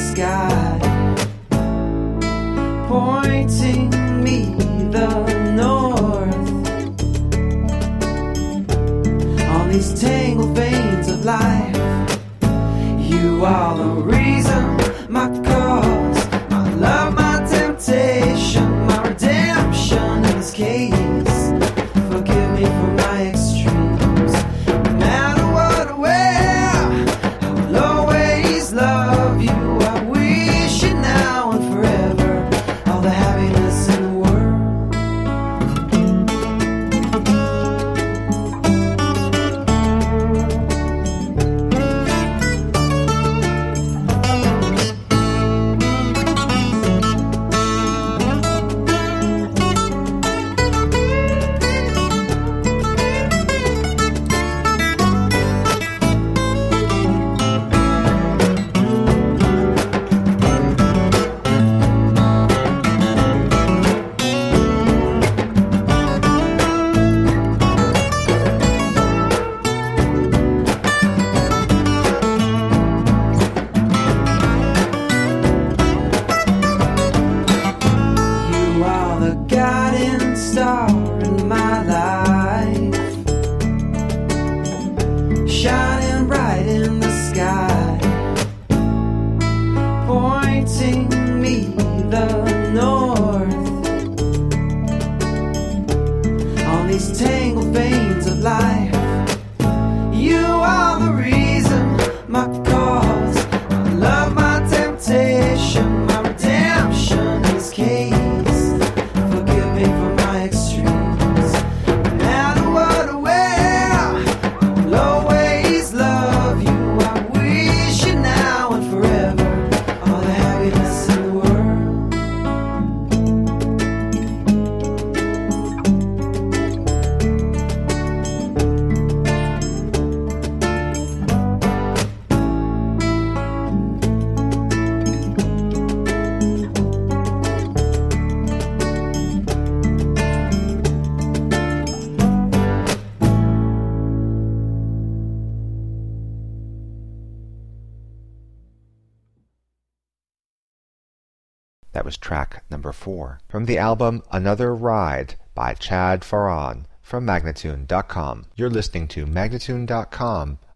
sky, pointing me the north. On these tangled veins of life, you are the reason, my cause, my love, my temptation, my redemption in this case. Forgive me for my extremes. No matter what or where, I will always love you. I wish you now and forever all the happiness in the world. Guiding star in my life, shining bright in the sky, pointing me the north. On these tangled veins of life, you are the reason, my cause, my love, my temptation, my redemption in this case. That was track number 4 from the album Another Ride by Chad Farran from Magnatune.com. You're listening to Magnatune.com